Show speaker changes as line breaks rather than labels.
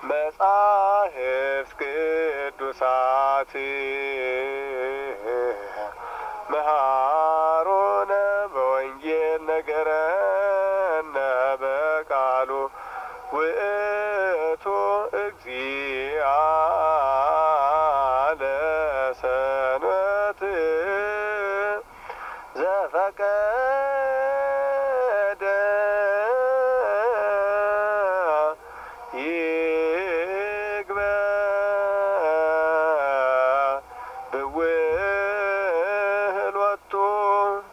መጻሕፍት ቅዱሳት መሃሮነ በወንጌል ነገረነ በቃሉ ውእቱ እግዚአ ለሰንበት ዘፈቀደ